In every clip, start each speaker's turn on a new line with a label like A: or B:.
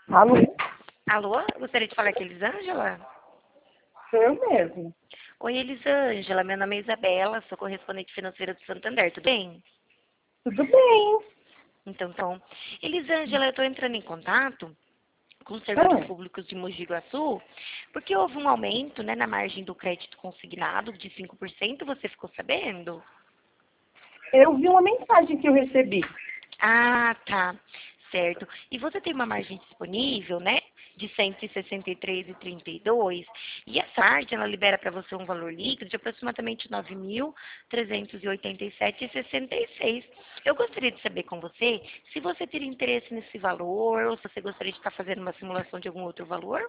A: Alô?
B: Alô? Gostaria de falar com a Elisângela?
A: Sou eu mesmo.
B: Oi, Elisângela. Meu nome é Isabela, sou correspondente financeira do Santander. Tudo bem?
A: Tudo bem.
B: Então. Elisângela, eu estou entrando em contato com os servidores
A: Ah,
B: públicos de Mogi Guaçu, porque houve um aumento, né, na margem do crédito consignado de 5%. Você ficou sabendo?
A: eu vi uma mensagem que eu recebi.
B: Ah, tá. Certo. E você tem uma margem disponível, né? De 163,32. E essa margem, ela libera para você um valor líquido de aproximadamente 9.387,66. Eu gostaria de saber com você se você teria interesse nesse valor ou se você gostaria de estar fazendo uma simulação de algum outro valor.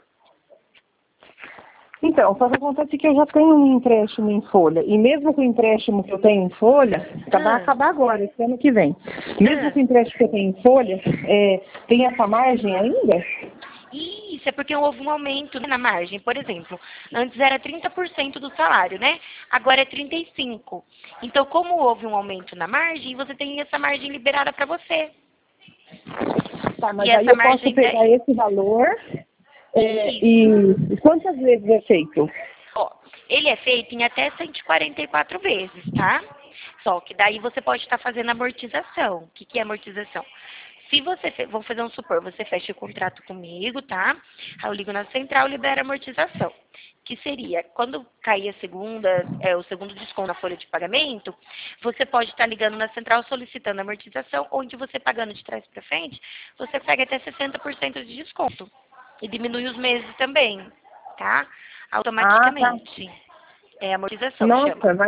A: Então, só que acontece que eu já tenho um empréstimo em folha. E mesmo com o empréstimo que eu tenho em folha, vai
B: Ah,
A: acabar agora, esse ano que vem. Mesmo
B: ah.
A: com o empréstimo que eu tenho em folha, tem essa margem ainda?
B: Isso, é porque houve um aumento na margem. Por exemplo, antes era 30% do salário, né? Agora é 35%. Então, como houve um aumento na margem, você tem essa margem liberada para você.
A: Tá,
B: E
A: mas aí
B: essa
A: eu posso
B: margem
A: pegar
B: daí...
A: esse valor
B: Isso.
A: e quantas vezes é feito?
B: Ó, ele é feito em até 144 vezes, tá? Só que daí você pode estar fazendo amortização. O que que é amortização? Se você, vamos fazer um supor, você fecha o contrato comigo, tá? Aí eu ligo na central e libero a amortização. Que seria, quando cair a segunda, o segundo desconto na folha de pagamento, você pode estar ligando na central solicitando a amortização, onde você pagando de trás para frente, você pega até 60% de desconto. E diminui os meses também, tá?
A: Ah, tá.
B: Automaticamente. É amortização, chama.
A: Nossa,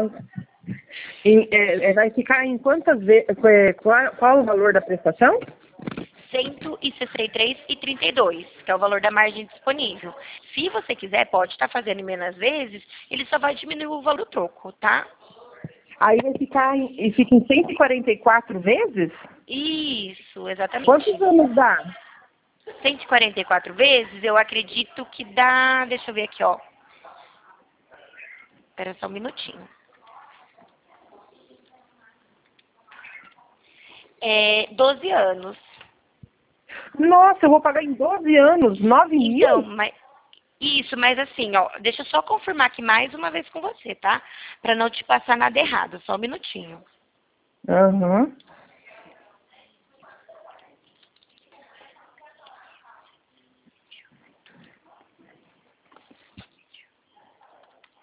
A: vai ficar em quantas vezes? Qual o valor da prestação?
B: 163,32, que é o valor da margem disponível. Se você quiser, pode estar fazendo em menos vezes, ele só vai diminuir o valor do troco, tá?
A: Aí vai ficar e fica em 144 vezes?
B: Isso, exatamente.
A: Quantos anos dá?
B: 144 vezes, eu acredito que dá, deixa eu ver aqui, ó. Espera só um minutinho. 12 anos.
A: Nossa, eu vou pagar em 12 anos, 9
B: Então,
A: mil?
B: mas isso, mas assim, ó, deixa eu só confirmar aqui mais uma vez com você, tá? Pra não te passar nada errado, só um minutinho.
A: Aham.